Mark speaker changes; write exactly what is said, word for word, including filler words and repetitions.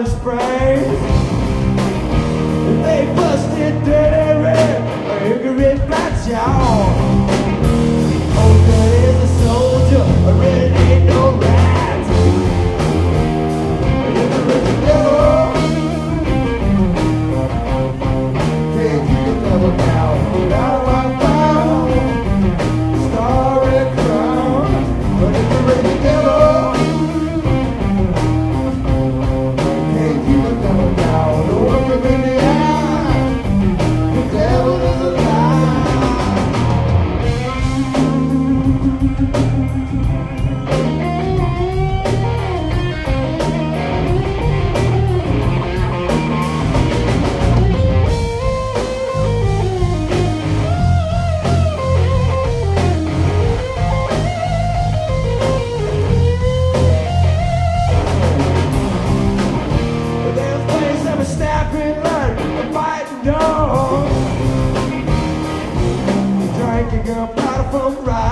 Speaker 1: spray. They busted dirty red, ignorant black jaw. Oh, good is a soldier, I really ain't no rat. Ignorant the devil, can't keep the devil down. Down my bound, starry crown. But ignorant the devil, can't keep the devil down. Look him in the eye, the devil is alive. There's a place that was snapping blood and biting dogs, drinking gunpowder from the right.